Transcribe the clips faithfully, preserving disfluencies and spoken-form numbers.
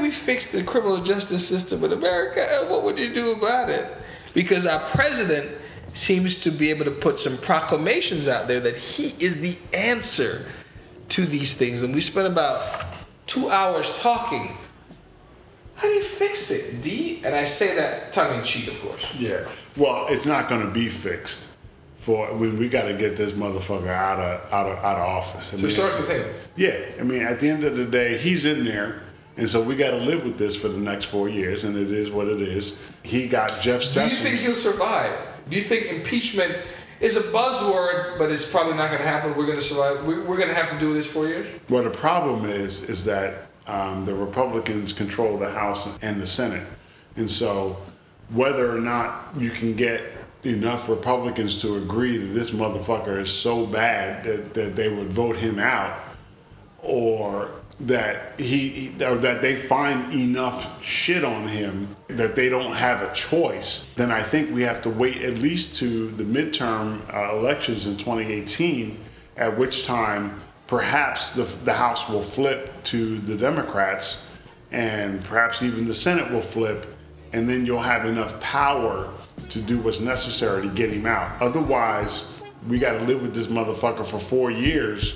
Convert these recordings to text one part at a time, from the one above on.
we fix the criminal justice system in America, and what would you do about it? Because our president seems to be able to put some proclamations out there that he is the answer to these things. And we spent about two hours talking. How do you fix it, D? And I say that tongue-in-cheek, of course. Yeah. Well, it's not going to be fixed. For we, we got to get this motherfucker out of out of out of office. I so mean, it starts with him. Yeah. I mean, at the end of the day, he's in there. And so we got to live with this for the next four years, and it is what it is. He got Jeff Sessions. Do you think he'll survive? Do you think impeachment is a buzzword, but it's probably not going to happen? We're going to survive. We're going to have to do this four years? Well, the problem is, is that um, the Republicans control the House and the Senate. And so whether or not you can get enough Republicans to agree that this motherfucker is so bad that, that they would vote him out, or that he or that they find enough shit on him that they don't have a choice, then I think we have to wait at least to the midterm uh, elections in twenty eighteen, at which time perhaps the, the House will flip to the Democrats, and perhaps even the Senate will flip, and then you'll have enough power to do what's necessary to get him out. Otherwise, we got to live with this motherfucker for four years.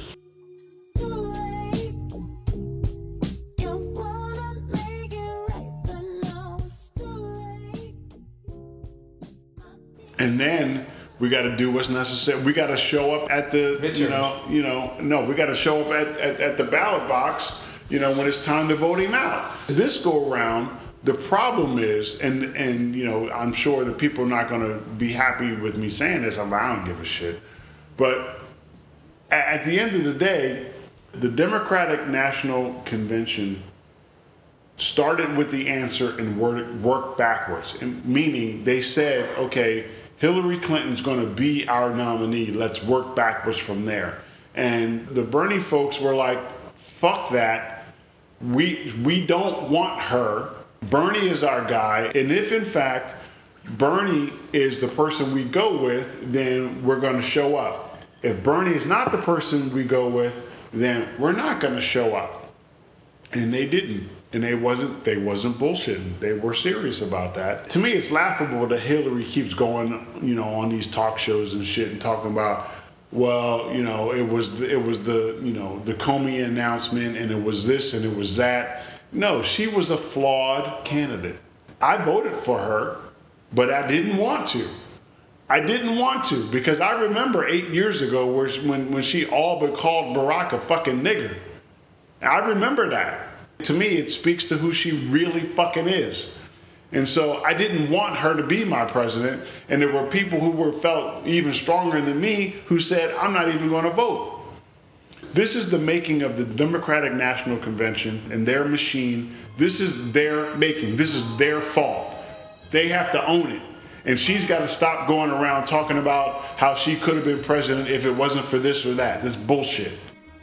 And then we got to do what's necessary. We got to show up at the, Midterms. you know, you know, no, we got to show up at, at, at the ballot box, you know, when it's time to vote him out. This go around, the problem is, and, and you know, I'm sure that people are not going to be happy with me saying this, I don't give a shit. But at, at the end of the day, the Democratic National Convention started with the answer and worked work backwards, and meaning they said, okay, Hillary Clinton's going to be our nominee. Let's work backwards from there. And the Bernie folks were like, fuck that. We we don't want her. Bernie is our guy. And if in fact Bernie is the person we go with, then we're going to show up. If Bernie is not the person we go with, then we're not going to show up. And they didn't. And they wasn't they wasn't bullshitting. They were serious about that. To me, it's laughable that Hillary keeps going, you know, on these talk shows and shit and talking about, well, you know, it was the, it was the, you know, the Comey announcement, and it was this and it was that. No, she was a flawed candidate. I voted for her, but I didn't want to. I didn't want to, because I remember eight years ago where when when she all but called Barack a fucking nigger. I remember that. To me, it speaks to who she really fucking is. And so I didn't want her to be my president. And there were people who were felt even stronger than me who said, I'm not even going to vote. This is the making of the Democratic National Convention and their machine. This is their making. This is their fault. They have to own it. And she's got to stop going around talking about how she could have been president if it wasn't for this or that. This bullshit.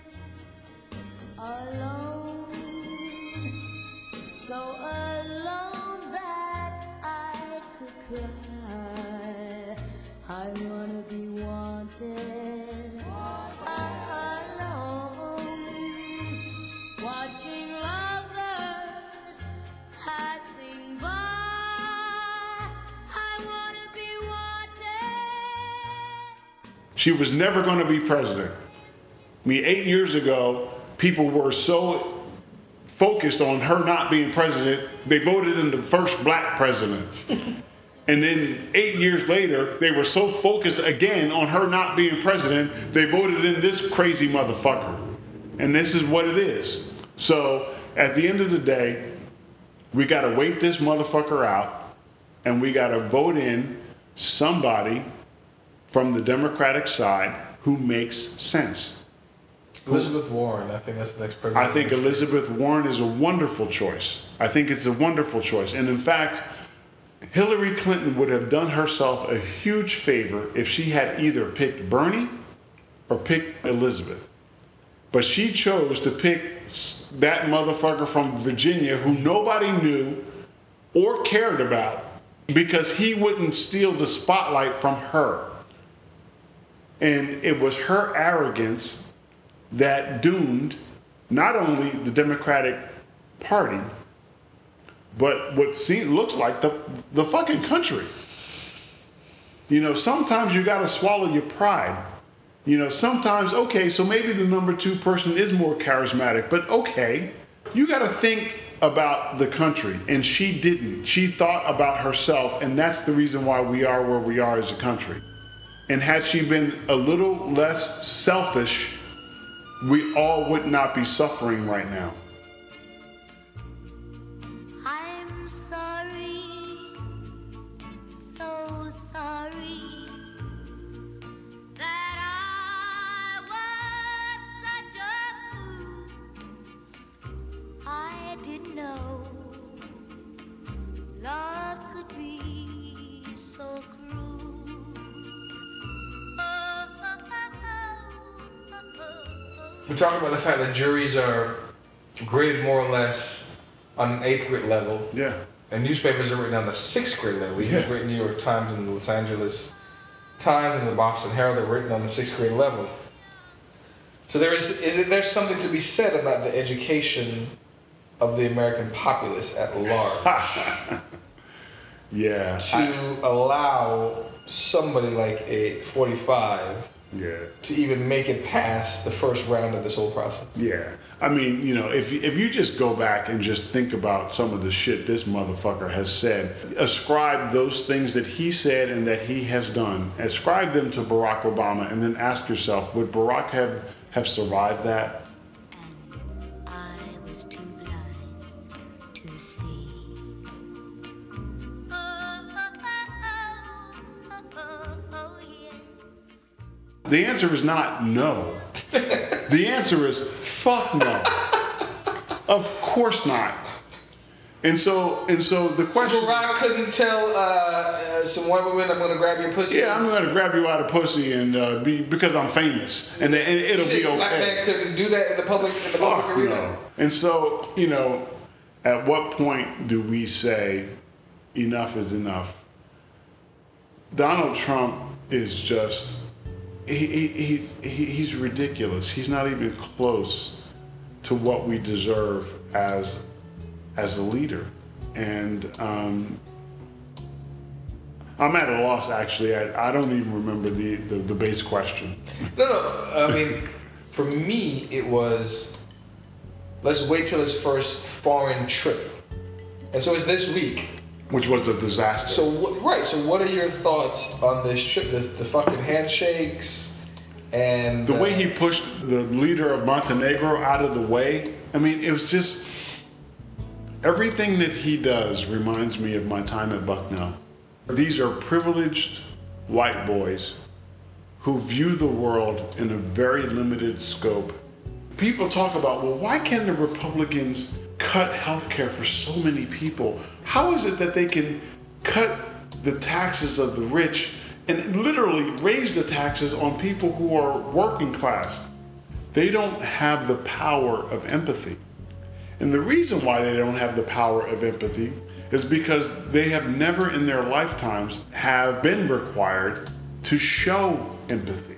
I wanna be wanted alone, watching others passing by. I wanna be wanted. She was never going to be president. I mean, eight years ago, people were so focused on her not being president, they voted in the first black president. And then eight years later, they were so focused again on her not being president, they voted in this crazy motherfucker. And this is what it is. So at the end of the day, we got to wait this motherfucker out, and we got to vote in somebody from the Democratic side who makes sense. Elizabeth Warren, I think that's the next president. I think Elizabeth Warren is a wonderful choice. I think it's a wonderful choice. And in fact, Hillary Clinton would have done herself a huge favor if she had either picked Bernie or picked Elizabeth. But she chose to pick that motherfucker from Virginia who nobody knew or cared about, because he wouldn't steal the spotlight from her. And it was her arrogance that doomed not only the Democratic Party, but what seems looks like the the fucking country. You know, sometimes you got to swallow your pride. You know, sometimes, okay, so maybe the number two person is more charismatic, but okay, you got to think about the country, and she didn't. She thought about herself, and that's the reason why we are where we are as a country. And had she been a little less selfish, we all would not be suffering right now. I'm sorry, so sorry that I was such a fool. I didn't know love could be so cruel. We talk about the fact that juries are graded more or less on an eighth grade level, Yeah. and newspapers are written on the sixth grade level. We Yeah. use great New York Times and the Los Angeles Times and the Boston Herald are written on the sixth grade level. So there is, is it, there's something to be said about the education of the American populace at large Yeah. to I- allow somebody like a forty-five yeah. to even make it past the first round of this whole process. Yeah. I mean, you know, if if you just go back and just think about some of the shit this motherfucker has said, ascribe those things that he said and that he has done, ascribe them to Barack Obama, and then ask yourself, would Barack have, have survived that? And I was too blind to see. Oh, oh, oh, oh, oh, yeah. The answer is not no. The answer is fuck no. Of course not. And so, and so the So question. Barack couldn't tell uh, uh, some white women, I'm going to grab your pussy. Yeah, I'm gonna grab you out of pussy and uh, be because I'm famous, and, and it'll Shit, be okay. Black man couldn't do that in the public in the public Fuck arena. no. And so, you know, at what point do we say enough is enough? Donald Trump is just, he, he, he, he, he's ridiculous. He's not even close to what we deserve as, as a leader. And um, I'm at a loss, actually. I, I don't even remember the, the, the base question. No, no. I mean, for me, it was, let's wait till his first foreign trip. And so it's this week. Which was a disaster. So, what, right, so what are your thoughts on this trip? The, the fucking handshakes and... the uh, way he pushed the leader of Montenegro out of the way, I mean, it was just, everything that he does reminds me of my time at Bucknell. These are privileged white boys who view the world in a very limited scope. People talk about, well, why can the Republicans cut health care for so many people? How is it that they can cut the taxes of the rich and literally raise the taxes on people who are working class? They don't have the power of empathy. And the reason why they don't have the power of empathy is because they have never in their lifetimes have been required to show empathy.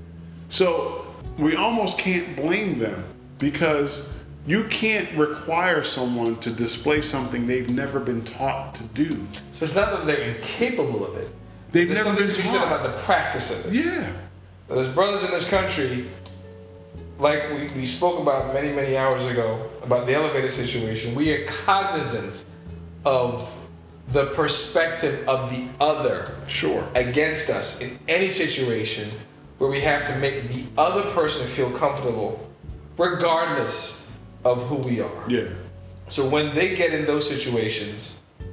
So we almost can't blame them, because you can't require someone to display something they've never been taught to do. So it's not that they're incapable of it. They've There's never something been to be said taught. about the practice of it. Yeah. There's brothers in this country, like we, we spoke about many, many hours ago, about the elevator situation. We are cognizant of the perspective of the other Sure. against us in any situation where we have to make the other person feel comfortable, regardless of who we are. Yeah. So when they get in those situations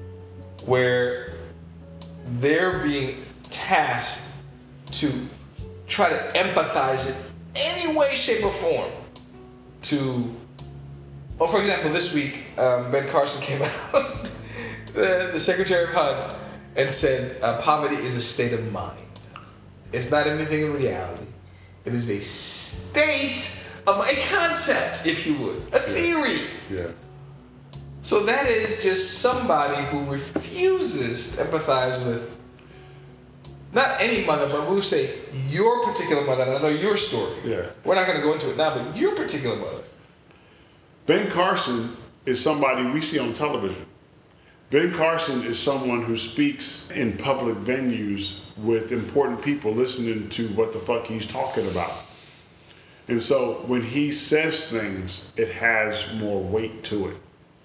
where they're being tasked to try to empathize in any way, shape, or form to, well, for example, this week, um, Ben Carson came out, the, the Secretary of H U D, and said uh, poverty is a state of mind. It's not anything in reality. It is a state of a concept, if you would, a theory. Yeah. So that is just somebody who refuses to empathize with not any mother, but we'll say your particular mother. And I know your story. Yeah. We're not going to go into it now, but your particular mother. Ben Carson is somebody we see on television. Ben Carson is someone who speaks in public venues with important people listening to what the fuck he's talking about. And so when he says things, it has more weight to it.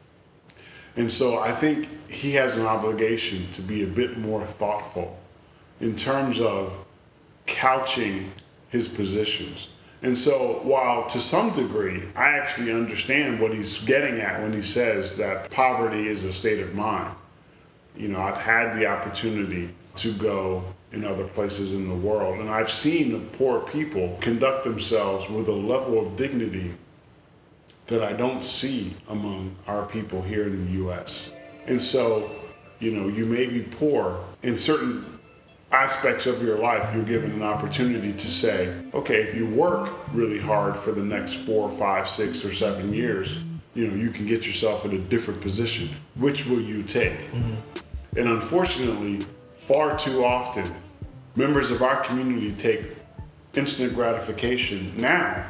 And so I think he has an obligation to be a bit more thoughtful in terms of couching his positions. And so while to some degree, I actually understand what he's getting at when he says that poverty is a state of mind. You know, I've had the opportunity to go in other places in the world, and I've seen the poor people conduct themselves with a level of dignity that I don't see among our people here in the U S. And so, you know, you may be poor in certain aspects of your life. You're given an opportunity to say, okay, if you work really hard for the next four, five, six, or seven years, you know, you can get yourself in a different position. Which will you take? Mm-hmm. And unfortunately, far too often, members of our community take instant gratification now,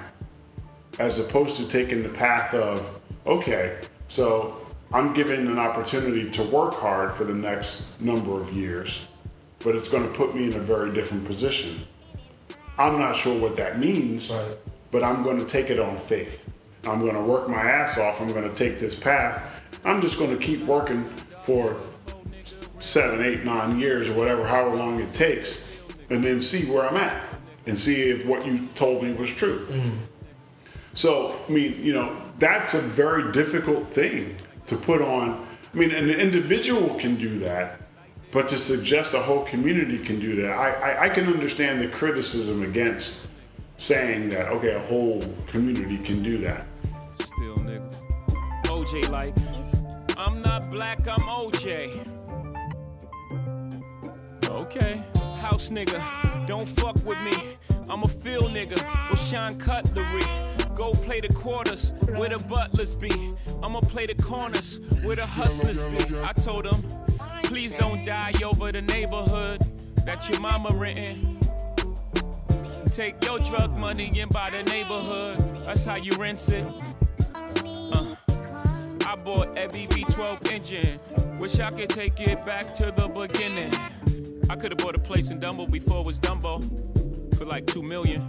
as opposed to taking the path of, okay, so I'm given an opportunity to work hard for the next number of years, but it's going to put me in a very different position. I'm not sure what that means, right, but I'm going to take it on faith. I'm going to work my ass off. I'm going to take this path. I'm just going to keep working for seven, eight, nine years or whatever, however long it takes, and then see where I'm at and see if what you told me was true. Mm-hmm. So, I mean, you know, that's a very difficult thing to put on. I mean, an individual can do that, but to suggest a whole community can do that, I, I, I can understand the criticism against saying that, okay, a whole community can do that. Still, nigga. O J like, I'm not black, I'm O J. Okay, house nigga, don't fuck with me. I'm a field nigga, go shine cutlery. Go play the quarters where the butlers be. I'ma play the corners where the hustlers be. I told them, please don't die over the neighborhood that your mama renting. Take your drug money and buy the neighborhood. That's how you rinse it. Uh, I bought a B B twelve engine. Wish I could take it back to the beginning. I could've bought a place in Dumbo before it was Dumbo for like two million.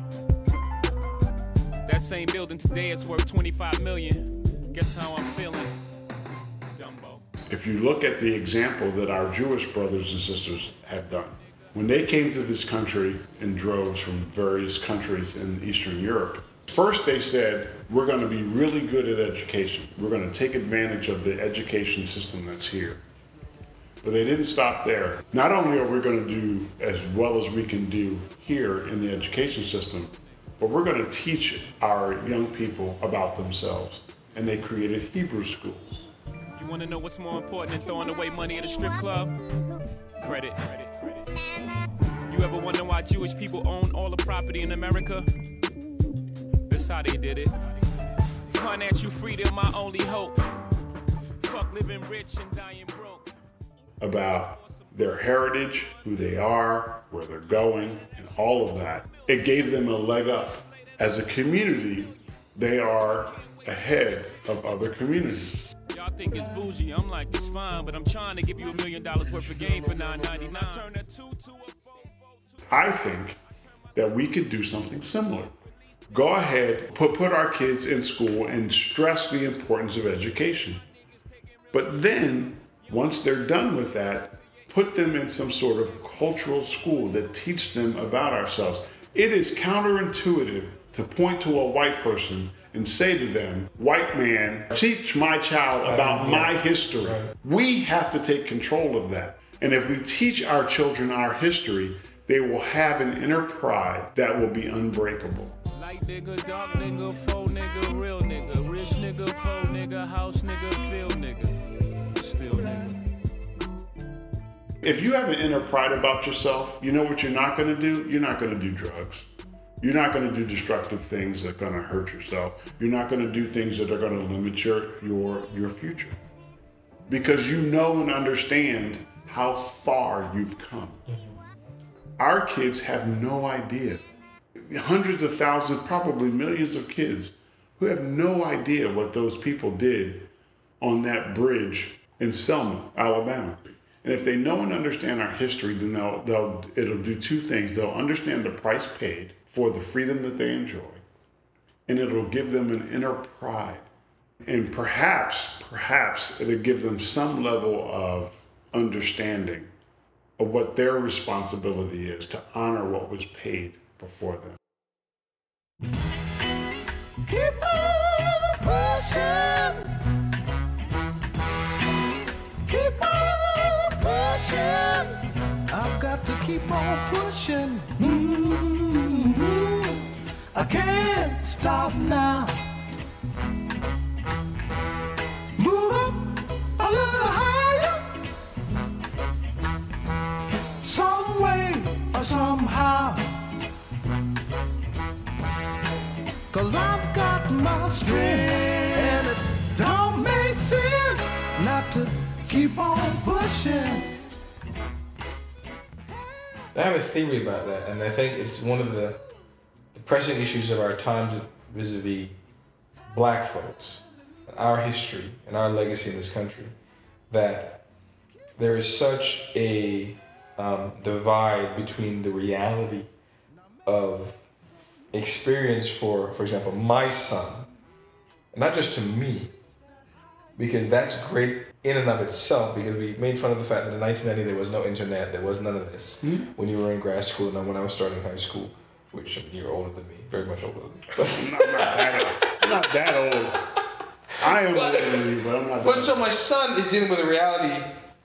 That same building today is worth twenty-five million. Guess how I'm feeling? Dumbo. If you look at the example that our Jewish brothers and sisters have done, when they came to this country in droves from various countries in Eastern Europe, first they said, we're going to be really good at education. We're going to take advantage of the education system that's here. But they didn't stop there. Not only are we going to do as well as we can do here in the education system, but we're going to teach our young people about themselves. And they created Hebrew schools. You want to know what's more important than throwing away money at a strip club? Credit. Credit. Credit. You ever wonder why Jewish people own all the property in America? That's how they did it. Financial freedom, my only hope. Fuck living rich and dying broke. About their heritage, who they are, where they're going, and all of that. It gave them a leg up. As a community, they are ahead of other communities. Y'all think it's bougie, I'm like, it's fine, but I'm trying to give you a million dollars worth of game for nine ninety-nine. Turn a two to a four. I think that we could do something similar. Go ahead, put, put our kids in school and stress the importance of education. But then, once they're done with that, put them in some sort of cultural school that teach them about ourselves. It is counterintuitive to point to a white person and say to them, white man, teach my child about my history. We have to take control of that. And if we teach our children our history, they will have an inner pride that will be unbreakable. Light nigga, dark nigga, faux nigga, real nigga, rich nigga, poor nigga, house nigga, field nigga, still nigga. If you have an inner pride about yourself, you know what you're not going to do? You're not going to do drugs. You're not going to do destructive things that are going to hurt yourself. You're not going to do things that are going to limit your, your, your future. Because you know and understand how far you've come. Mm-hmm. Our kids have no idea. Hundreds of thousands, probably millions of kids who have no idea what those people did on that bridge in Selma, Alabama. And if they know and understand our history, then they'll, they'll, it'll do two things. They'll understand the price paid for the freedom that they enjoy, and it'll give them an inner pride. And perhaps, perhaps it'll give them some level of understanding of what their responsibility is to honor what was paid before them. Keep on pushing. Keep on pushing. I've got to keep on pushing. Mm-hmm. I can't stop now. Move up a little higher. Some way or somehow. 'Cause I've got my strength, and it don't make sense not to keep on pushing. I have a theory about that, and I think it's one of the, the pressing issues of our times vis-a-vis black folks, our history, and our legacy in this country, that there is such a um, divide between the reality of experience for, for example, my son, not just to me, because that's great in and of itself, because we made fun of the fact that in nineteen ninety there was no internet, there was none of this. Hmm? When you were in grad school and when I was starting high school, which you're older than me, very much older than me. I'm not, not that old. I'm not that old. I am but, older than you, but I'm not that But old. so my son is dealing with the reality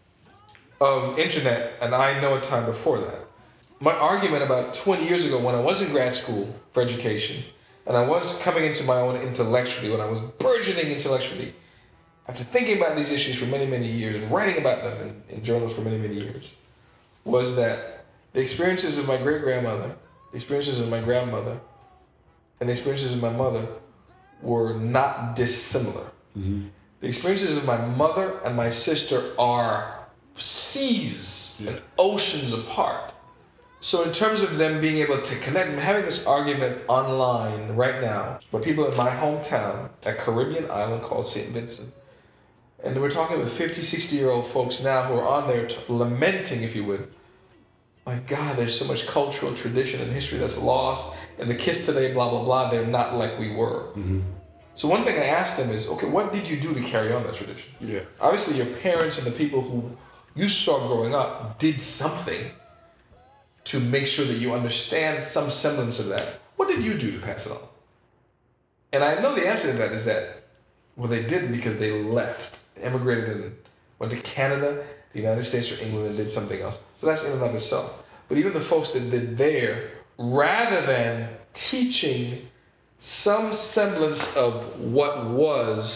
of internet, and I know a time before that. My argument about twenty years ago when I was in grad school for education, and I was coming into my own intellectually, when I was burgeoning intellectually, after thinking about these issues for many, many years, and writing about them in, in journals for many, many years, was that the experiences of my great-grandmother, the experiences of my grandmother, and the experiences of my mother were not dissimilar. Mm-hmm. The experiences of my mother and my sister are seas yeah. and oceans apart. So in terms of them being able to connect, I'm having this argument online right now with people in my hometown, a Caribbean island called Saint Vincent. And we're talking with fifty, sixty year old folks now who are on there t- lamenting, if you would, my God, there's so much cultural tradition and history that's lost, and the kids today, blah, blah, blah, they're not like we were. Mm-hmm. So one thing I asked them is, okay, what did you do to carry on that tradition? Yeah. Obviously your parents and the people who you saw growing up did something to make sure that you understand some semblance of that. What did you do to pass it on? And I know the answer to that is that, well, they didn't because they left, emigrated and went to Canada, the United States, or England, and did something else. So that's in and of itself. But even the folks that did there, rather than teaching some semblance of what was,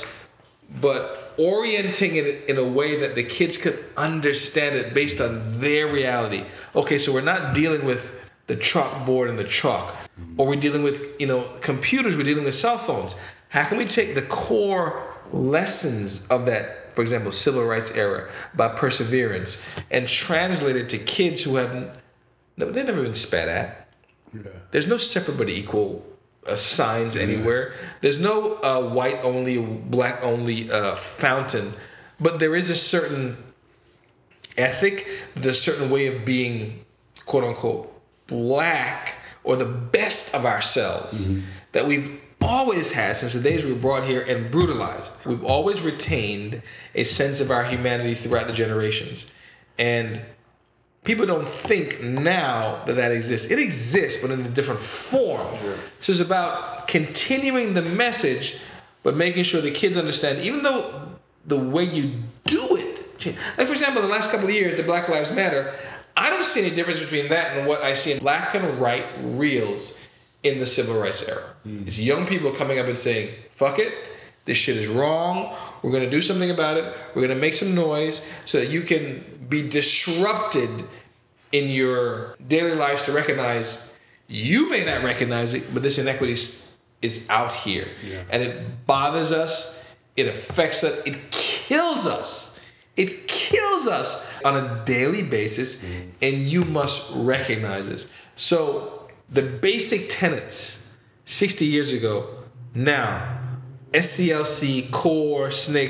but orienting it in a way that the kids could understand it based on their reality. Okay, so we're not dealing with the chalkboard and the chalk, or we're dealing with, you know, computers, we're dealing with cell phones. How can we take the core lessons of that, for example, civil rights era, about perseverance, and translate it to kids who haven't, they've never been spat at. Yeah. There's no separate but equal Uh, signs anywhere. There's no uh, white only, black only uh, fountain, but there is a certain ethic, there's a certain way of being, quote unquote, black, or the best of ourselves, mm-hmm. that we've always had since the days we were brought here and brutalized. We've always retained a sense of our humanity throughout the generations. And people don't think now that that exists. It exists, but in a different form. Sure. So it's about continuing the message, but making sure the kids understand, even though the way you do it change. Like, for example, the last couple of years, the Black Lives Matter, I don't see any difference between that and what I see in black and white reels in the civil rights era. Mm. It's young people coming up and saying, fuck it, this shit is wrong, we're going to do something about it, we're going to make some noise so that you can be disrupted in your daily lives to recognize, you may not recognize it, but this inequity is, is out here. Yeah. And it bothers us, it affects us, it kills us. It kills us on a daily basis, mm. and you must recognize this. So the basic tenets sixty years ago, now, S C L C, CORE, S N C C,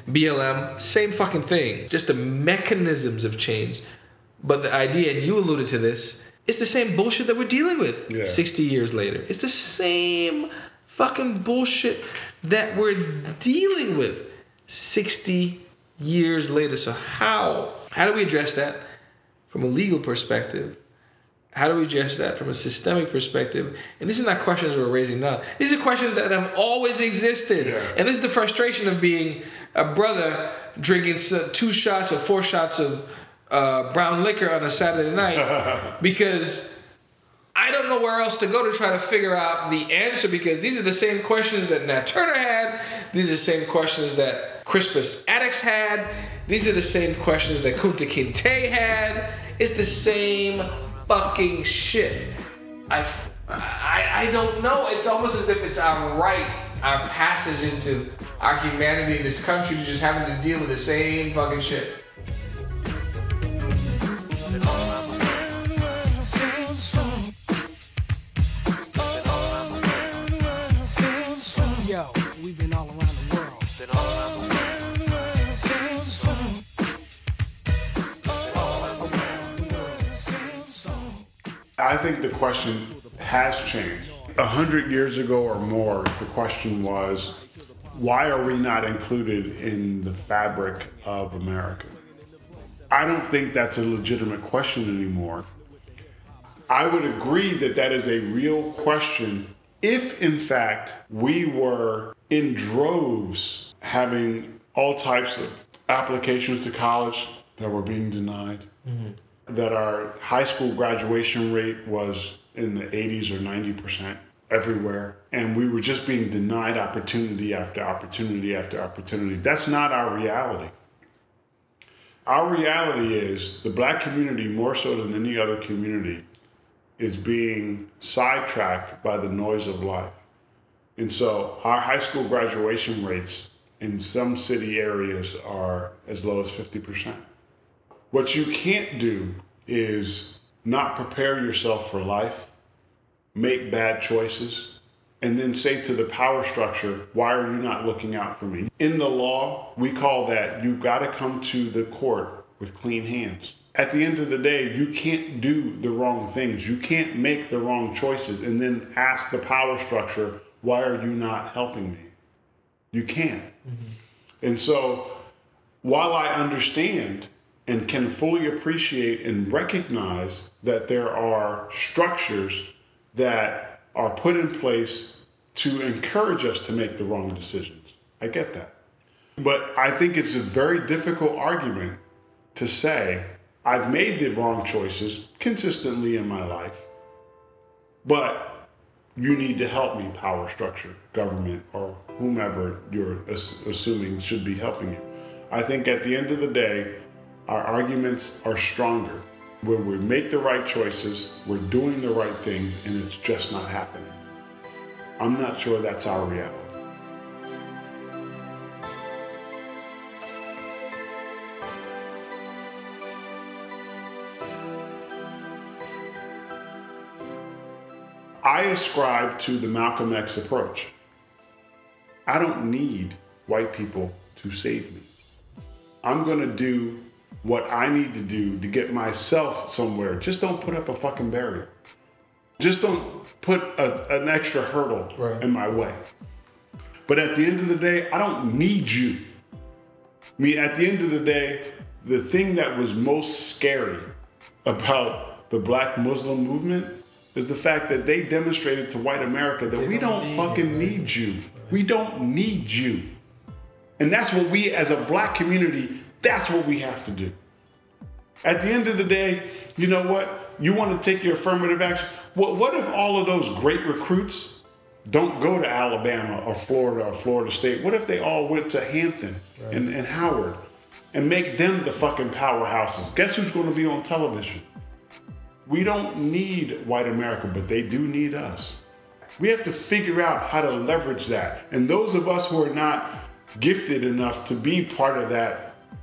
B L M, same fucking thing. Just the mechanisms have changed. But the idea, and you alluded to this, it's the same bullshit that we're dealing with yeah. sixty years later. It's the same fucking bullshit that we're dealing with sixty years later. So how? How do we address that from a legal perspective? How do we address that from a systemic perspective? And these are not questions we're raising now. These are questions that have always existed. Yeah. And this is the frustration of being a brother drinking two shots or four shots of uh, brown liquor on a Saturday night because I don't know where else to go to try to figure out the answer, because these are the same questions that Nat Turner had. These are the same questions that Crispus Attucks had. These are the same questions that Kunta Kinte had. It's the same fucking shit. I, I, I don't know. It's almost as if it's our right, our passage into our humanity in this country to just having to deal with the same fucking shit. Yo, we've been all around the world. Been all around the world. Sing song. All around the world. Sing song. I think the question has changed. A hundred years ago or more, the question was, why are we not included in the fabric of America? I don't think that's a legitimate question anymore. I would agree that that is a real question if, in fact, we were in droves having all types of applications to college that were being denied, mm-hmm. that our high school graduation rate was in the eighties or ninety percent everywhere, and we were just being denied opportunity after opportunity after opportunity. That's not our reality. Our reality is the black community, more so than any other community, is being sidetracked by the noise of life. And so our high school graduation rates in some city areas are as low as fifty percent. What you can't do is not prepare yourself for life, make bad choices, and then say to the power structure, why are you not looking out for me? In the law, we call that you've got to come to the court with clean hands. At the end of the day, you can't do the wrong things. You can't make the wrong choices and then ask the power structure, why are you not helping me? You can't. Mm-hmm. And so while I understand and can fully appreciate and recognize that there are structures that are put in place to encourage us to make the wrong decisions, I get that. But I think it's a very difficult argument to say, I've made the wrong choices consistently in my life, but you need to help me, power structure, government, or whomever you're assuming should be helping you. I think at the end of the day, our arguments are stronger when we make the right choices, we're doing the right thing, and it's just not happening. I'm not sure that's our reality. I ascribe to the Malcolm X approach. I don't need white people to save me. I'm gonna do what I need to do to get myself somewhere. Just don't put up a fucking barrier. Just don't put a, an extra hurdle right. in my way. But at the end of the day, I don't need you. I mean, at the end of the day, the thing that was most scary about the Black Muslim movement is the fact that they demonstrated to white America that they we don't, don't fucking you, right? need you. Right. We don't need you. And that's what we, as a black community, that's what we have to do. At the end of the day, you know what? You want to take your affirmative action. What, what if all of those great recruits don't go to Alabama or Florida or Florida State? What if they all went to Hampton right. and, and Howard and make them the fucking powerhouses? Guess who's going to be on television? We don't need white America, but they do need us. We have to figure out how to leverage that. And those of us who are not gifted enough to be part of that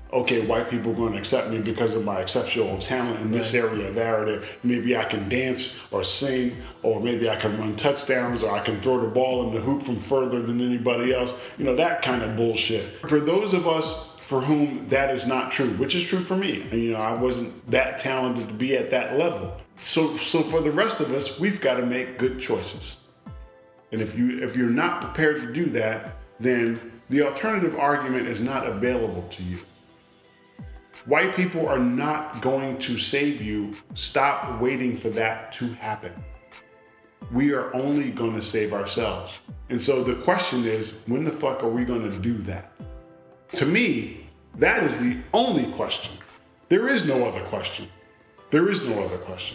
okay, white people are going to accept me because of my exceptional talent in this area, that area. Maybe I can dance or sing, or maybe I can run touchdowns, or I can throw the ball in the hoop from further than anybody else. You know, that kind of bullshit. For those of us for whom that is not true, which is true for me, and you know, I wasn't that talented to be at that level. So, so for the rest of us, we've got to make good choices. And if you if you're not prepared to do that, then the alternative argument is not available to you. White people are not going to save you. Stop waiting for that to happen. We are only going to save ourselves. And so the question is, when the fuck are we going to do that? To me, that is the only question. There is no other question. There is no other question.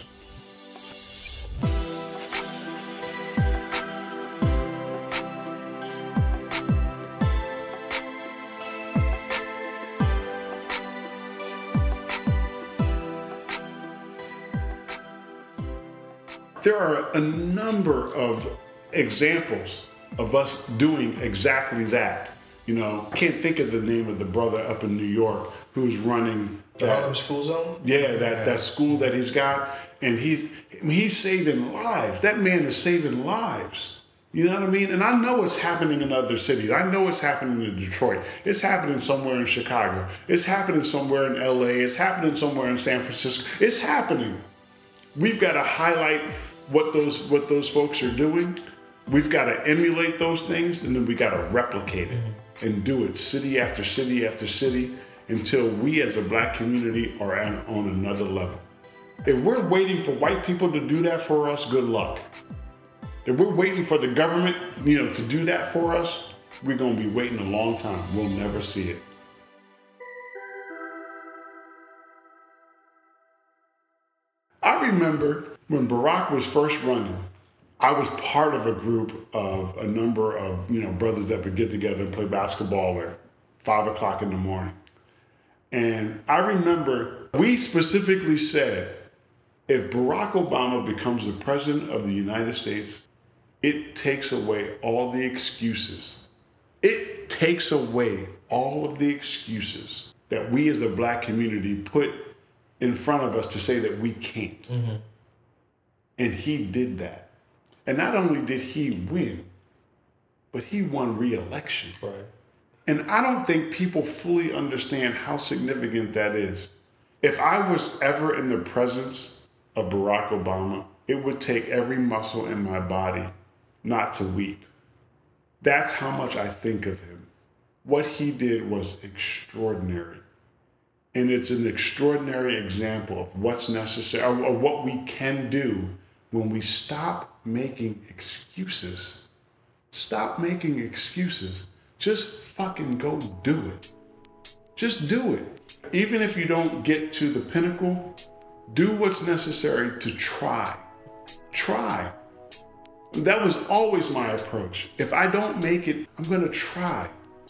There are a number of examples of us doing exactly that. You know, I can't think of the name of the brother up in New York who's running the Harlem School Zone. Yeah, that, yeah. that school that he's got, and he's I mean, he's saving lives. That man is saving lives. You know what I mean? And I know it's happening in other cities. I know it's happening in Detroit. It's happening somewhere in Chicago. It's happening somewhere in L A. It's happening somewhere in San Francisco. It's happening. We've got to highlight what those what those folks are doing. We've got to emulate those things, and then we got to replicate it and do it city after city after city until we as a black community are at, on another level. If we're waiting for white people to do that for us, good luck. If we're waiting for the government, you know, to do that for us, we're going to be waiting a long time. We'll never see it. I remember when Barack was first running, I was part of a group of a number of, you know, brothers that would get together and play basketball at five o'clock in the morning. And I remember we specifically said, if Barack Obama becomes the president of the United States, it takes away all the excuses. It takes away all of the excuses that we as a black community put in front of us to say that we can't. Mm-hmm. And he did that. And not only did he win, but he won re-election. Right. And I don't think people fully understand how significant that is. If I was ever in the presence of Barack Obama, it would take every muscle in my body not to weep. That's how much I think of him. What he did was extraordinary. And it's an extraordinary example of what's necessary, or, or what we can do when we stop making excuses. Stop making excuses. Just fucking go do it. Just do it. Even if you don't get to the pinnacle, do what's necessary to try. Try. That was always my approach. If I don't make it, I'm gonna try.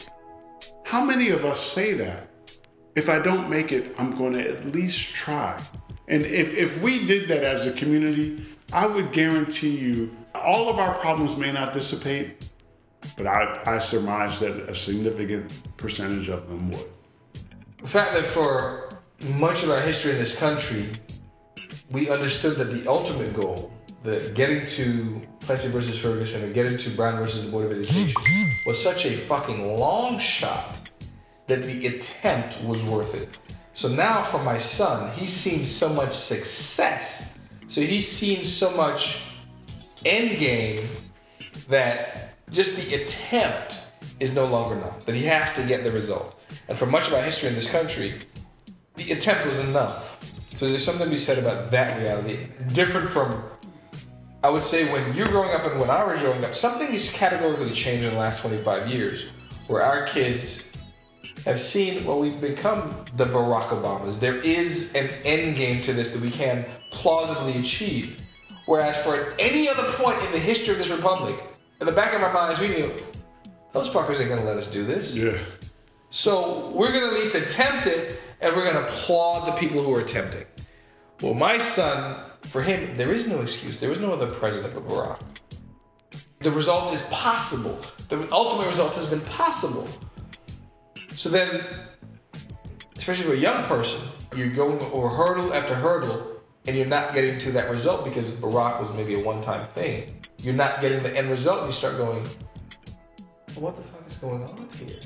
How many of us say that? If I don't make it, I'm gonna at least try. And if, if we did that as a community, I would guarantee you all of our problems may not dissipate, but I, I surmise that a significant percentage of them would. The fact that for much of our history in this country, we understood that the ultimate goal, the getting to Plessy versus Ferguson and getting to Brown versus the Board of Education, was such a fucking long shot that the attempt was worth it. So now for my son, he's seen so much success. So he's seen so much end game that just the attempt is no longer enough, that he has to get the result. And for much of our history in this country, the attempt was enough. So there's something to be said about that reality. Different from, I would say, when you're growing up and when I was growing up, something has categorically changed in the last twenty-five years, where our kids have seen, well, we've become the Barack Obamas. There is an end game to this that we can plausibly achieve. Whereas for any other point in the history of this republic, in the back of our minds, we knew, those fuckers ain't gonna let us do this. Yeah. So we're gonna at least attempt it, and we're gonna applaud the people who are attempting. Well, my son, for him, there is no excuse. There is no other president but Barack. The result is possible. The ultimate result has been possible. So then, especially for a young person, you're going over hurdle after hurdle and you're not getting to that result because Barack was maybe a one-time thing. You're not getting the end result and you start going, what the fuck is going on here?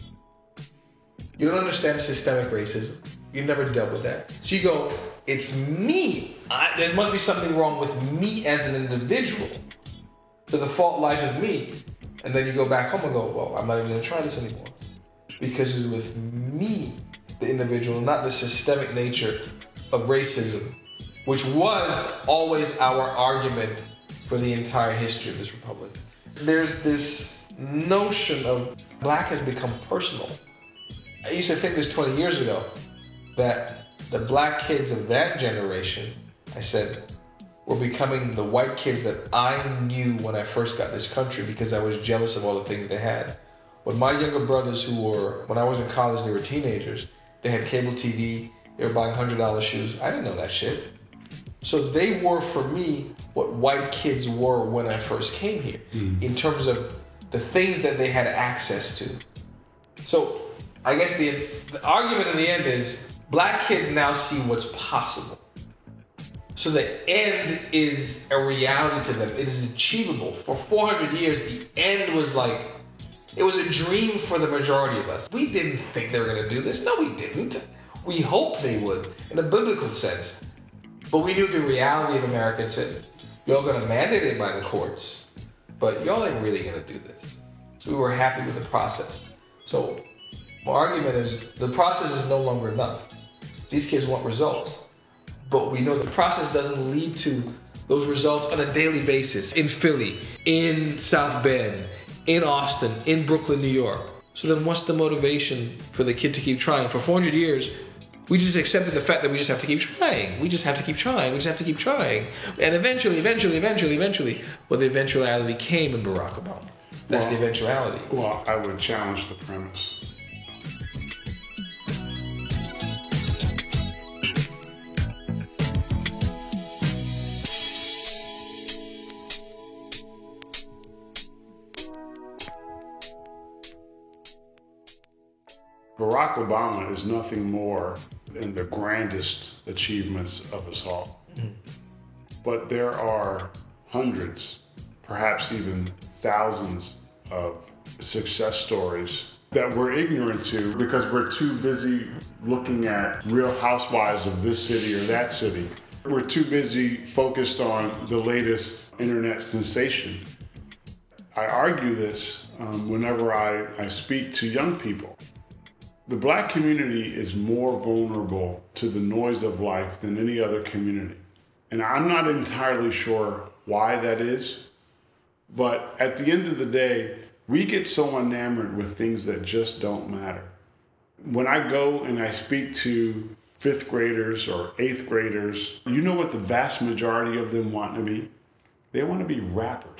You don't understand systemic racism. You never dealt with that. So you go, it's me. I, there must be something wrong with me as an individual. So the fault lies with me. And then you go back home and go, well, I'm not even gonna try this anymore. Because it's with me, the individual, not the systemic nature of racism, which was always our argument for the entire history of this republic. There's this notion of black has become personal. I used to think this twenty years ago, that the black kids of that generation, I said, were becoming the white kids that I knew when I first got this country because I was jealous of all the things they had. When my younger brothers who were, when I was in college, they were teenagers, they had cable T V, they were buying one hundred dollar shoes. I didn't know that shit. So they were, for me, what white kids were when I first came here, mm. in terms of the things that they had access to. So I guess the, the argument in the end is, black kids now see what's possible. So the end is a reality to them. It is achievable. For four hundred years, the end was like, it was a dream for the majority of us. We didn't think they were gonna do this. No, we didn't. We hoped they would, in a biblical sense. But we knew the reality of America and said, y'all gonna mandate it by the courts, but y'all ain't really gonna do this. So we were happy with the process. So my argument is, the process is no longer enough. These kids want results. But we know the process doesn't lead to those results on a daily basis. In Philly, in South Bend, in Austin, in Brooklyn, New York. So then what's the motivation for the kid to keep trying? For four hundred years, we just accepted the fact that we just have to keep trying. We just have to keep trying. We just have to keep trying. And eventually, eventually, eventually, eventually, well, the eventuality came in Barack Obama. That's well, the eventuality. Well, I would challenge the premise. Barack Obama is nothing more than the grandest achievements of us all. Mm-hmm. But there are hundreds, perhaps even thousands of success stories that we're ignorant to because we're too busy looking at Real Housewives of this city or that city. We're too busy focused on the latest internet sensation. I argue this um, whenever I, I speak to young people. The black community is more vulnerable to the noise of life than any other community. And I'm not entirely sure why that is, but at the end of the day, we get so enamored with things that just don't matter. When I go and I speak to fifth graders or eighth graders, you know what the vast majority of them want to be? They want to be rappers.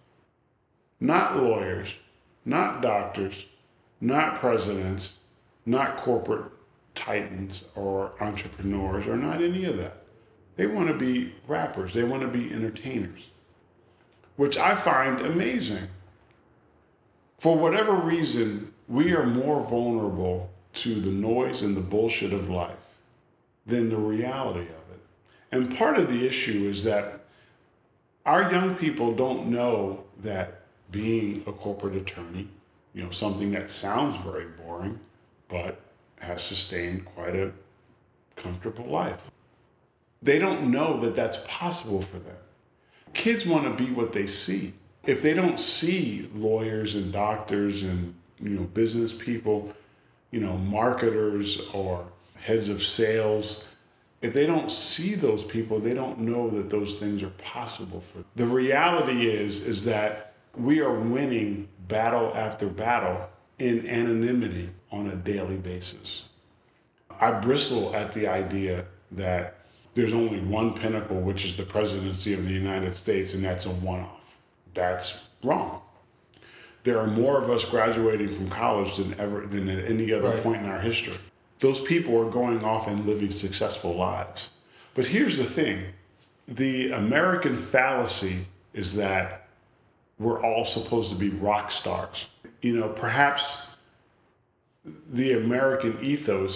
Not lawyers, not doctors, not presidents, not corporate titans or entrepreneurs or not any of that. They want to be rappers. They want to be entertainers, which I find amazing. For whatever reason, we are more vulnerable to the noise and the bullshit of life than the reality of it. And part of the issue is that our young people don't know that being a corporate attorney, you know, something that sounds very boring, but has sustained quite a comfortable life. They don't know that that's possible for them. Kids want to be what they see. If they don't see lawyers and doctors and, you know, business people, you know, marketers or heads of sales, if they don't see those people, they don't know that those things are possible for them. The reality is, is that we are winning battle after battle in anonymity on a daily basis. I bristle at the idea that there's only one pinnacle, which is the presidency of the United States, and that's a one-off. That's wrong. There are more of us graduating from college than ever than at any other right. point in our history. Those people are going off and living successful lives. But here's the thing. The American fallacy is that we're all supposed to be rock stars. You know, perhaps the American ethos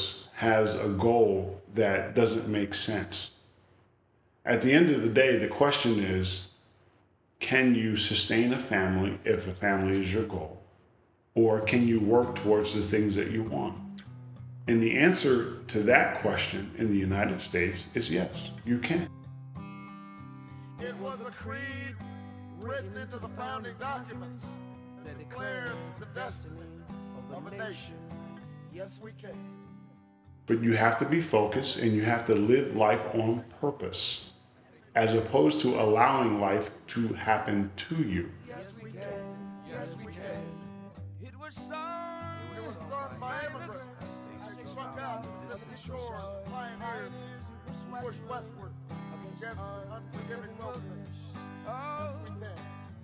has a goal that doesn't make sense. At the end of the day, the question is, can you sustain a family if a family is your goal? Or can you work towards the things that you want? And the answer to that question in the United States is yes, you can. It was a creed written into the founding documents that declared the destiny of a nation. Yes, we can. But you have to be focused and you have to live life on purpose, as opposed to allowing life to happen to you. Yes, we can. Yes, we can. It was sung. It was sung by immigrants who struck out distant shores, pioneers who pushed westward against unforgiving wilderness. Yes, we can.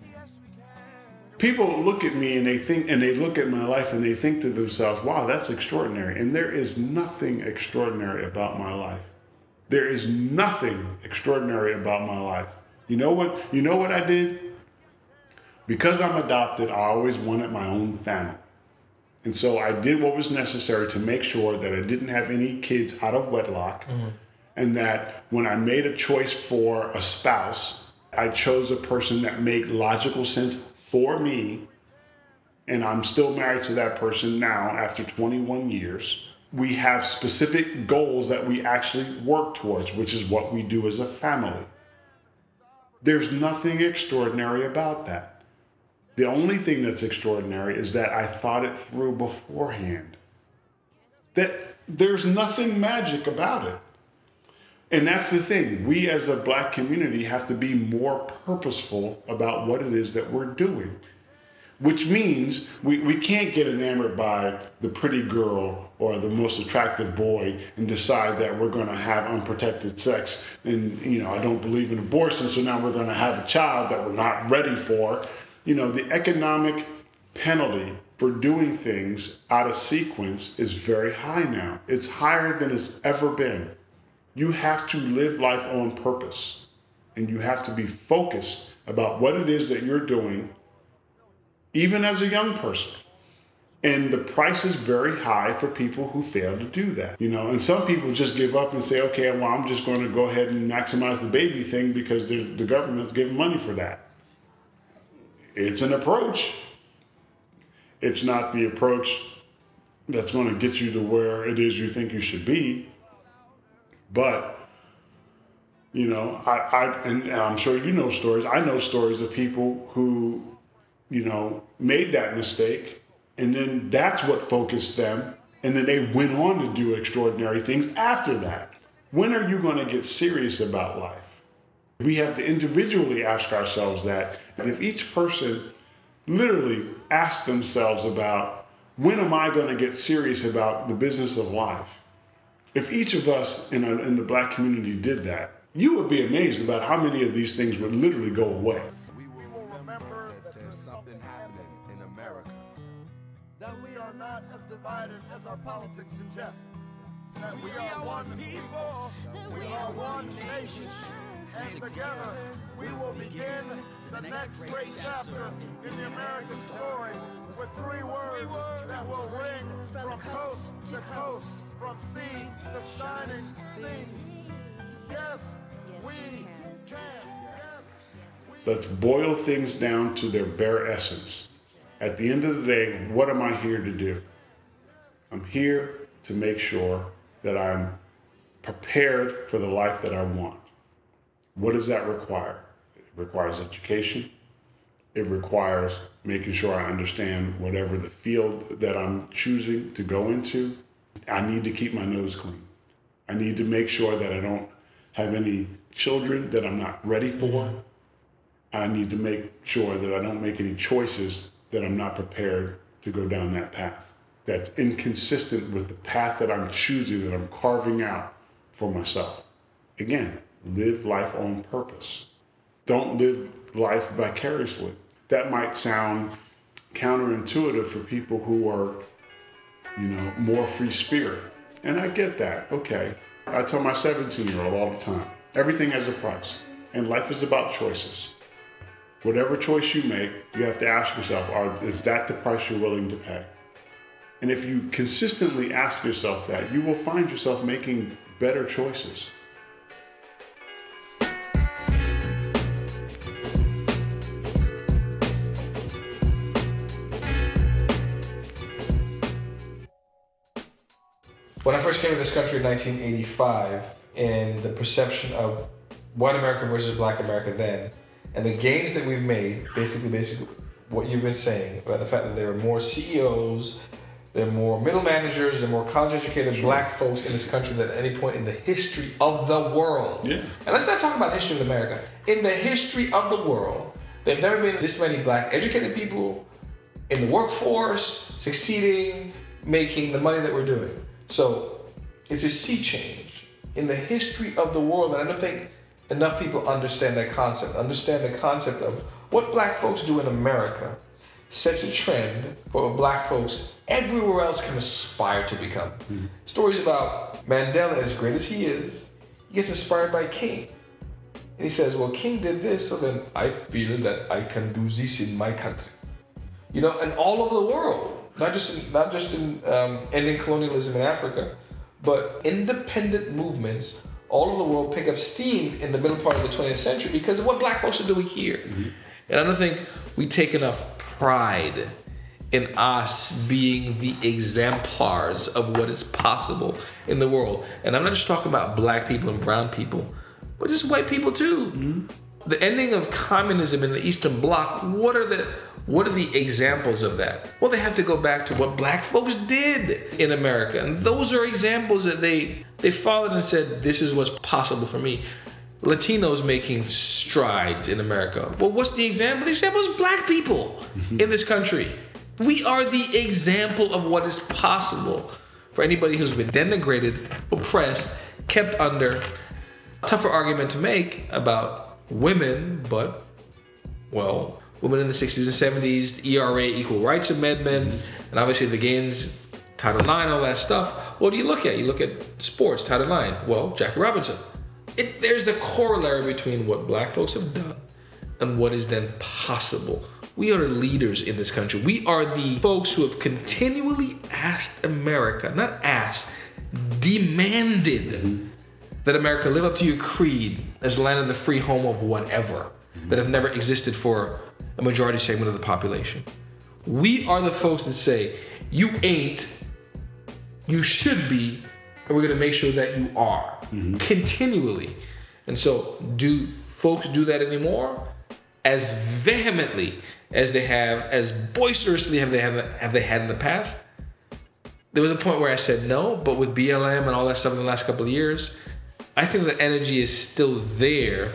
People look at me and they think, and they look at my life and they think to themselves, wow, that's extraordinary. And there is nothing extraordinary about my life. There is nothing extraordinary about my life. You know what? You know what I did? Because I'm adopted, I always wanted my own family. And so I did what was necessary to make sure that I didn't have any kids out of wedlock, mm-hmm. and that when I made a choice for a spouse, I chose a person that made logical sense for me, and I'm still married to that person now after twenty-one years. We have specific goals that we actually work towards, which is what we do as a family. There's nothing extraordinary about that. The only thing that's extraordinary is that I thought it through beforehand. That there's nothing magic about it. And that's the thing. We as a black community have to be more purposeful about what it is that we're doing. Which means we, we can't get enamored by the pretty girl or the most attractive boy and decide that we're going to have unprotected sex. And, you know, I don't believe in abortion, so now we're going to have a child that we're not ready for. You know, the economic penalty for doing things out of sequence is very high now. It's higher than it's ever been. You have to live life on purpose, and you have to be focused about what it is that you're doing, even as a young person. And the price is very high for people who fail to do that. You know, and some people just give up and say, okay, well, I'm just going to go ahead and maximize the baby thing because the, the government's giving money for that. It's an approach. It's not the approach that's going to get you to where it is you think you should be. But, you know, I, I and I'm sure you know stories. I know stories of people who, you know, made that mistake, and then that's what focused them, and then they went on to do extraordinary things after that. When are you going to get serious about life? We have to individually ask ourselves that. And if each person literally asks themselves about, when am I going to get serious about the business of life? If each of us in, a, in the black community did that, you would be amazed about how many of these things would literally go away. We will remember that there's something happening in America. That we are not as divided as our politics suggest. That we are one people. We are one nation. And together we will begin the next great chapter in the American story with three words that will ring from coast to coast, from sea to shining sea. Yes, we can. Yes. Let's boil things down to their bare essence. At the end of the day, what am I here to do? I'm here to make sure that I'm prepared for the life that I want. What does that require? It requires education. It requires making sure I understand whatever the field that I'm choosing to go into. I need to keep my nose clean. I need to make sure that I don't have any children that I'm not ready for. I need to make sure that I don't make any choices that I'm not prepared to go down that path. That's inconsistent with the path that I'm choosing, that I'm carving out for myself. Again, live life on purpose. Don't live life vicariously. That might sound counterintuitive for people who are, you know, more free spirit. And I get that, okay. I tell my seventeen-year-old all the time, everything has a price, and life is about choices. Whatever choice you make, you have to ask yourself, are, is that the price you're willing to pay? And if you consistently ask yourself that, you will find yourself making better choices. When I first came to this country in nineteen eighty-five, and the perception of white America versus black America then, and the gains that we've made, basically, basically what you've been saying about the fact that there are more C E Os, there are more middle managers, there are more college-educated black folks in this country than at any point in the history of the world. Yeah. And let's not talk about the history of America. In the history of the world, there have never been this many black educated people in the workforce, succeeding, making the money that we're doing. So it's a sea change in the history of the world, and I don't think enough people understand that concept, understand the concept of what black folks do in America sets a trend for what black folks everywhere else can aspire to become. Mm-hmm. Stories about Mandela, as great as he is, he gets inspired by King. And he says, well, King did this, so then I feel that I can do this in my country. You know, and all over the world. Not just in, not just in um, ending colonialism in Africa, but independent movements all over the world pick up steam in the middle part of the twentieth century because of what black folks are doing here. Mm-hmm. And I don't think we take enough pride in us being the exemplars of what is possible in the world. And I'm not just talking about black people and brown people, but just white people too. Mm-hmm. The ending of communism in the Eastern Bloc, what are the what are the examples of that? Well, they have to go back to what black folks did in America. And those are examples that they they followed and said, this is what's possible for me. Latinos making strides in America. Well, what's the example? The example is black people mm-hmm. in this country. We are the example of what is possible for anybody who's been denigrated, oppressed, kept under. Tougher argument to make about women, but, well, women in the sixties and seventies, the E R A, Equal Rights Amendment, mm-hmm. and obviously the gains, Title nine, all that stuff. What do you look at? You look at sports, Title nine. Well, Jackie Robinson. It, there's a corollary between what black folks have done and what is then possible. We are leaders in this country. We are the folks who have continually asked America, not asked, demanded mm-hmm. that America live up to your creed as the land of the free home of whatever, mm-hmm. that have never existed for a majority segment of the population. We are the folks that say, you ain't, you should be, and we're gonna make sure that you are, mm-hmm. continually. And so, do folks do that anymore? As vehemently as they have, as boisterously have they have, have they had in the past? There was a point where I said no, but with B L M and all that stuff in the last couple of years, I think the energy is still there.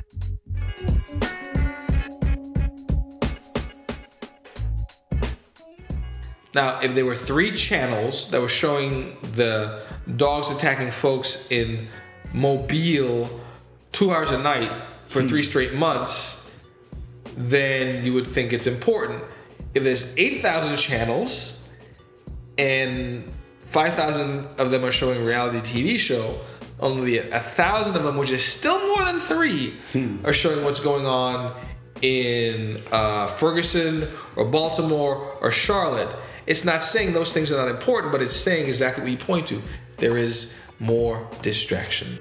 Now, if there were three channels that were showing the dogs attacking folks in Mobile two hours a night for three straight months, then you would think it's important. If there's eight thousand channels and five thousand of them are showing a reality T V show, only a thousand of them, which is still more than three, hmm. are showing what's going on in uh, Ferguson or Baltimore or Charlotte. It's not saying those things are not important, but it's saying exactly what you point to. There is more distraction.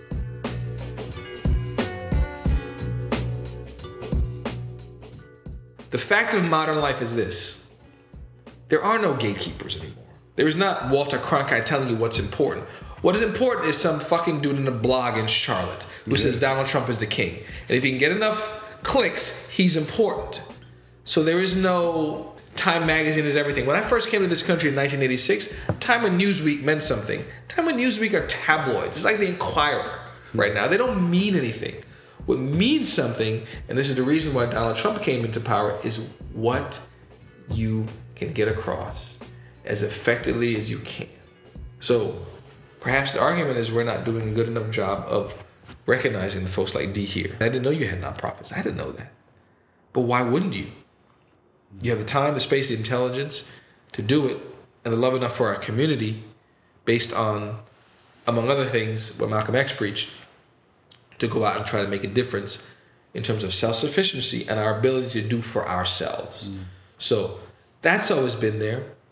The fact of modern life is this. There are no gatekeepers anymore. There is not Walter Cronkite telling you what's important. What is important is some fucking dude in a blog in Charlotte who yeah. says Donald Trump is the king. And if he can get enough clicks, he's important. So there is no Time Magazine is everything. When I first came to this country in nineteen eighty-six, Time and Newsweek meant something. Time and Newsweek are tabloids. It's like the Inquirer right now. They don't mean anything. What means something, and this is the reason why Donald Trump came into power, is what you can get across as effectively as you can. So perhaps the argument is we're not doing a good enough job of recognizing the folks like D here. I didn't know you had nonprofits. I didn't know that. But why wouldn't you? You have the time, the space, the intelligence to do it, and the love enough for our community based on, among other things, what Malcolm X preached, to go out and try to make a difference in terms of self-sufficiency and our ability to do for ourselves. Mm. So that's always been there.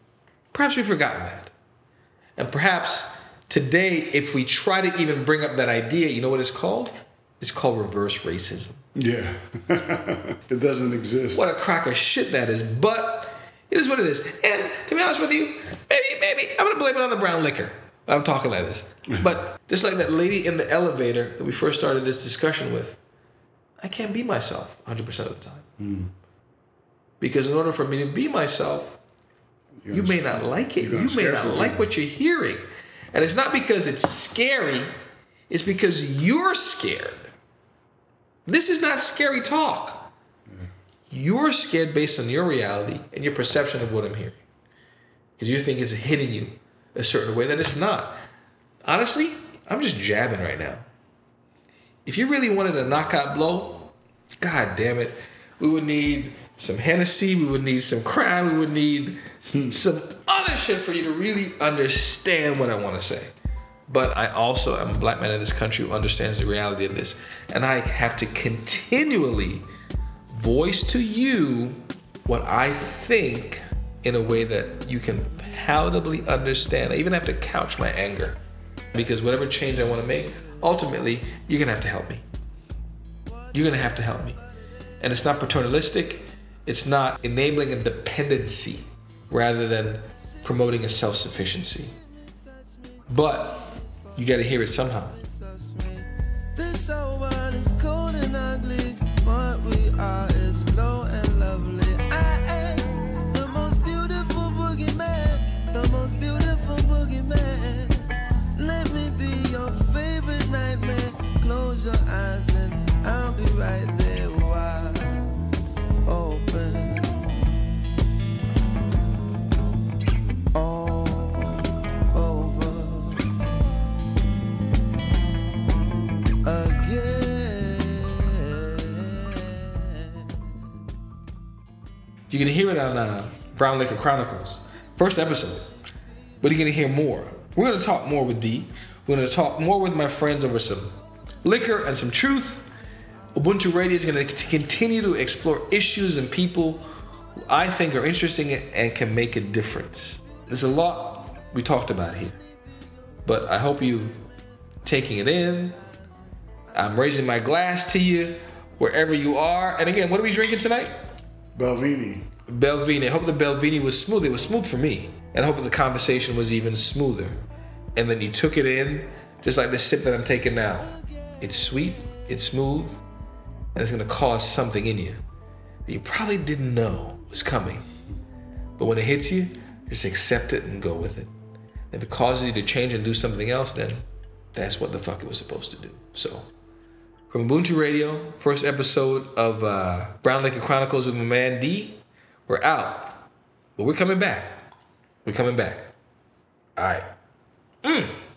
Perhaps we've forgotten that. And perhaps today, if we try to even bring up that idea, you know what it's called? It's called reverse racism. Yeah. It doesn't exist. What a crock of shit that is. But it is what it is. And to be honest with you, maybe, maybe, I'm going to blame it on the brown liquor. I'm talking like this. But just like that lady in the elevator that we first started this discussion with, I can't be myself one hundred percent of the time. Mm. Because in order for me to be myself, you're you may not like it. You may not like people. What you're hearing. And it's not because it's scary. It's because you're scared. This is not scary talk. Yeah. You're scared based on your reality and your perception of what I'm hearing. Because you think it's hitting you a certain way that it's not. Honestly, I'm just jabbing right now. If you really wanted a knockout blow, God damn it, we would need some Hennessy, we would need some Crown, we would need some other shit for you to really understand what I want to say. But I also am a black man in this country who understands the reality of this. And I have to continually voice to you what I think in a way that you can palatably understand. I even have to couch my anger. Because whatever change I want to make, ultimately, you're going to have to help me. You're going to have to help me. And it's not paternalistic. It's not enabling a dependency rather than promoting a self-sufficiency. But you got to hear it somehow. This old world is cold and ugly. What we are is low and lovely. I am the most beautiful boogeyman. The most beautiful boogeyman. Let me be your favorite nightmare. Close your eyes and I'll be right there wide open. All over again. You're going to hear it on uh, Brown Liquor Chronicles. First episode. But you're going to hear more. We're going to talk more with D. We're going to talk more with my friends over some liquor and some truth. Ubuntu Radio is going to continue to explore issues and people who I think are interesting and can make a difference. There's a lot we talked about here. But I hope you're taking it in. I'm raising my glass to you wherever you are. And again, what are we drinking tonight? Belvini. Belvini. I hope the Belvini was smooth. It was smooth for me. And I hope the conversation was even smoother. And then you took it in, just like the sip that I'm taking now. It's sweet, it's smooth, and it's going to cause something in you that you probably didn't know was coming. But when it hits you, just accept it and go with it. If it causes you to change and do something else, then that's what the fuck it was supposed to do. So, from Ubuntu Radio, first episode of uh, Brown Liquor Chronicles with my man D, we're out. But we're coming back. We're coming back. All right. Mm.